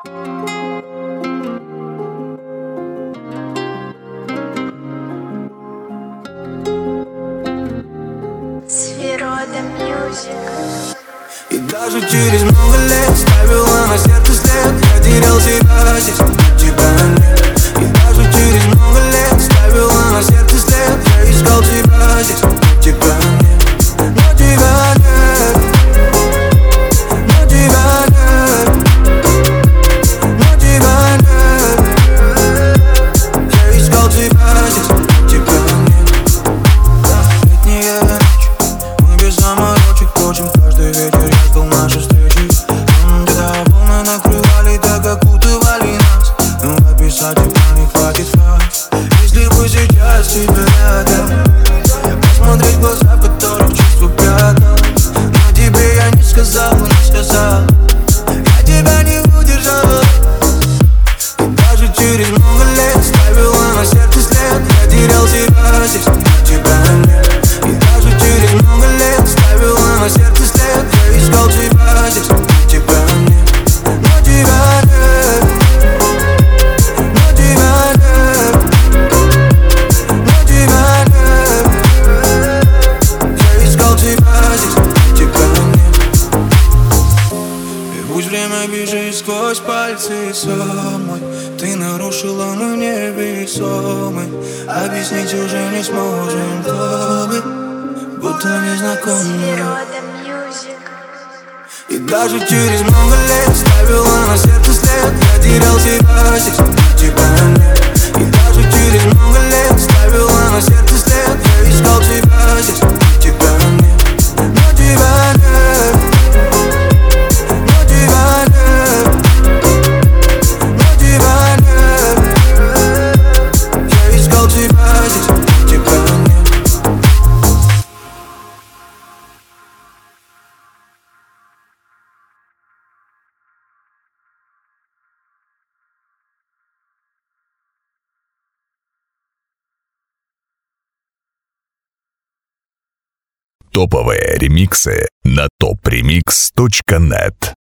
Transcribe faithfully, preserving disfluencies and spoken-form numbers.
Свирода Music. И даже через много лет ставила на сердце след. Я терял себя здесь, тебя нет. И даже через много лет ставила на сердце след. Я искал тебя здесь, тебя нет. Но тебя нет. Но тебя нет. Но тебя нет. Я искал тебя здесь, тебя нет. Летняя ночь, мы без заморочек точим каждый вечер. Я ждал нашей встречи. Где-то волны накрывали, так окутывали нас. Но описать тебя не хватит фраз. Если бы сейчас тебя рядом, посмотреть в глаза, в которых чувства прятал. Но тебе я не сказал, не сказал. Я тебя не удержал. И даже через много лет ставила на сердце след. Я терял себя здесь, но тебя нет. И даже через много лет ставила на сердце след. Я искал тебя здесь, но тебя нет. Но тебя нет. Но тебя нет. Но тебя нет. Я искал тебя здесь, но тебя нет. И пусть время бежит сквозь пальцы самой, ты нарушила мой невесомый. Объяснить уже не сможем, кто мы, будто незнакомые. Свирода Music. И даже через много лет ставила на сердце след. Я терял себя здесь, но тебя нет. И даже через много лет ставила на сердце след. Я искал тебя здесь, но тебя нет. Но тебя нет. Но тебя нет. Но тебя нет. Я искал тебя здесь, но тебя нет. Топовые ремиксы на топ ремикс точка нет.